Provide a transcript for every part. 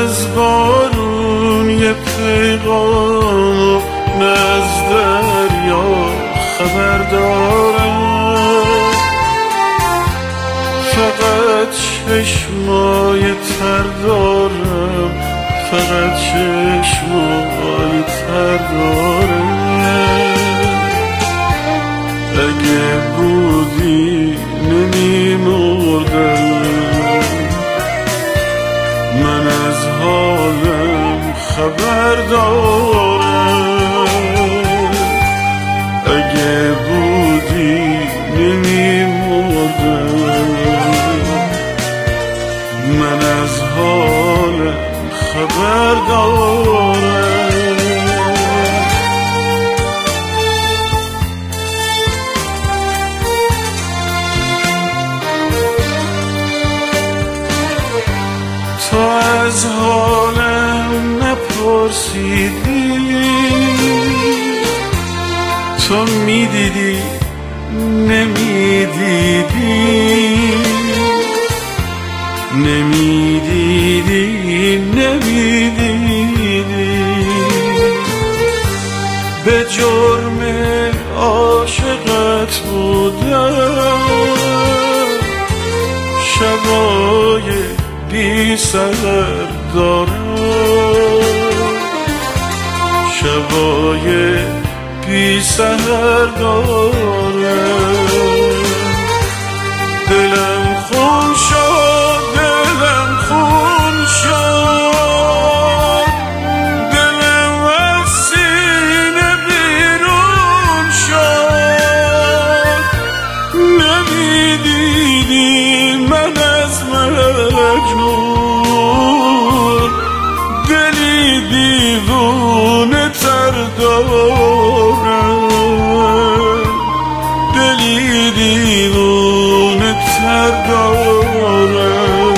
از بارون یه پیغام از دریا خبر دارم، فقط چشمای تر دارم، فقط چشمای تر دارم. اگه بودی نمی‌مردم، من از حالم خبر دارم. اگه بودی نمی‌مردم، من از حالم خبر دارم. تو از حالم نپرسیدی، تو میدیدی نمیدیدی، نمیدیدی نمیدیدی. به جرم عاشقت بودم، شبای بی سحر دارم، شبای بی سحر دارم. دلم خون شد، دلم خون شد، دلم از سینه بیرون شد. نمیدیدی من از مجنون دلی دیوونه تر دارم، دلی دیوونه تر دارم.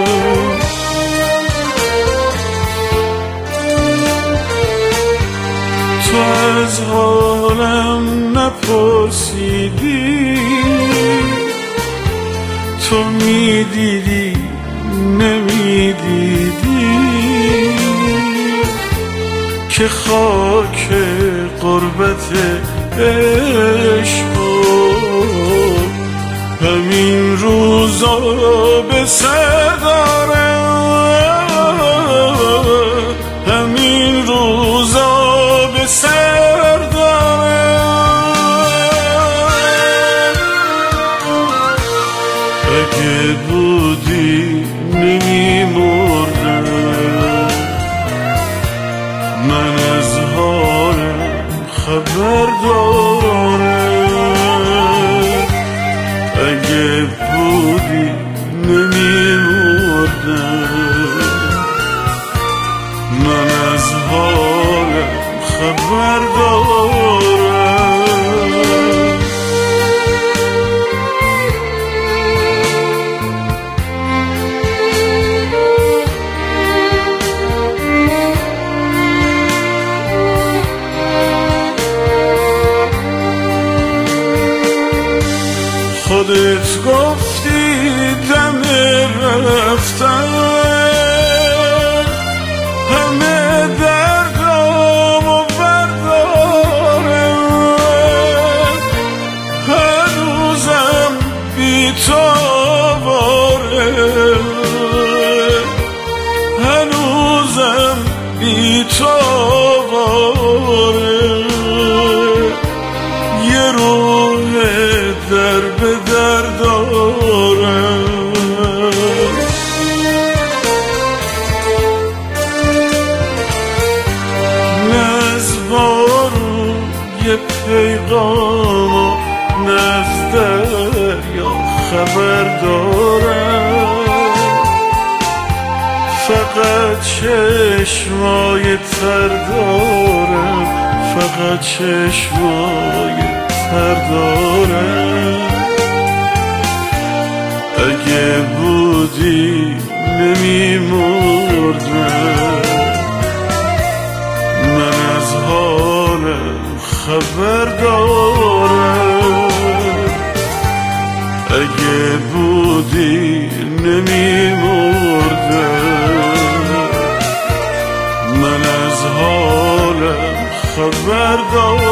تو از حالم نپرسیدی، تو میدیدی نمیدیدی، که خاک قربت عشق همین روزا به سر دارم، همین روزا به سر دارم. اگه بودی نمی‌مردم، من از حالم خبر دارم. اگه بودی نمی‌مردم، من از حالم خبر دارم. خودت گفتی دم رفتن همه دردامو بردارم، هنوزم بی تو آواره، هنوزم بی تو آواره. یه روح در به در دارم، نه از بارون یه پیغام نه از دریا خبر دارم. فقط چشمای تر دارم، فقط چشمای تر دارم. اگه بودی نمی‌مردم، من از حالم خبر دارم. اگه بودی نمی‌مردم، بردار